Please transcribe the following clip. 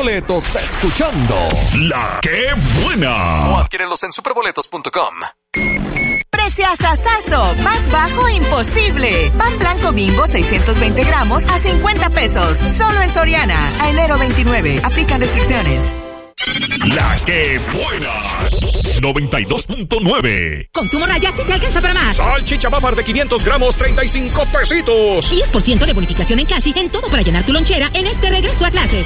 boletos escuchando La Que Buena. O adquiérelos en superboletos.com. Preciasasazo, más bajo imposible. Pan blanco Bimbo 620 gramos a 50 pesos. Solo en Soriana. A enero 29. Aplican restricciones. La Que Buena 92.9. Consumo Raya sí te alcanza para más. Salchicha Bafar de 500 gramos, 35 pesitos. 10% de bonificación en casi en todo para llenar tu lonchera en este regreso a clases.